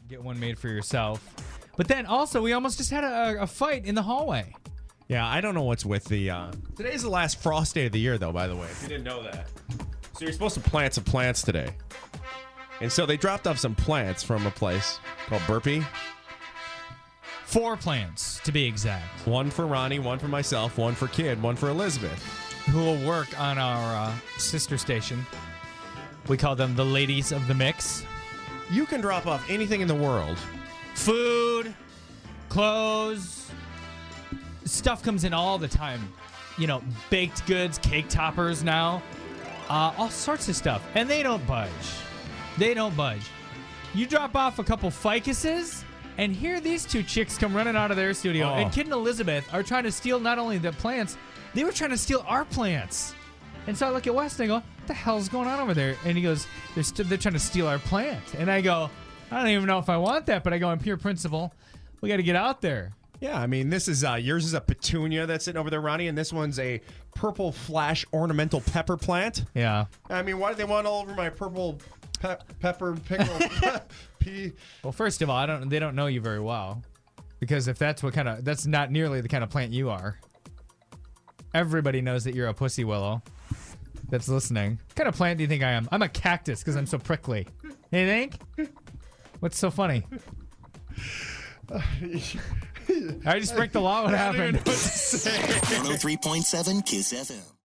get one made for yourself. But then also, we almost just had a fight in the hallway. Yeah, I don't know what's with the... Today's the last frost day of the year, though, by the way, if you didn't know that. So you're supposed to plant some plants today. And so they dropped off some plants from a place called Burpee. 4 plants, to be exact. One for Ronnie, one for myself, one for Kid, one for Elizabeth. Who will work on our sister station. We call them the Ladies of the Mix. You can drop off anything in the world. Food, clothes, stuff comes in all the time. You know, baked goods, cake toppers now. All sorts of stuff. And they don't budge. They don't budge. You drop off a couple ficuses, and here these 2 chicks come running out of their studio. And Kid and Elizabeth are trying to steal not only the plants, they were trying to steal our plants. And so I look at Wes and I go, what the hell's going on over there? And he goes, they're trying to steal our plant. And I go, I don't even know if I want that, but I go, on pure principle, we got to get out there. Yeah, I mean, this is yours is a petunia that's sitting over there, Ronnie, and this one's a purple flash ornamental pepper plant. Yeah. I mean, why do they want all over my purple pepper pickle pea? Well, first of all, they don't know you very well, because if that's that's not nearly the kind of plant you are. Everybody knows that you're a pussy willow that's listening. What kind of plant do you think I am? I'm a cactus because I'm so prickly. You think? What's so funny? I just break the law. What happened? 103.7 Kiss FM.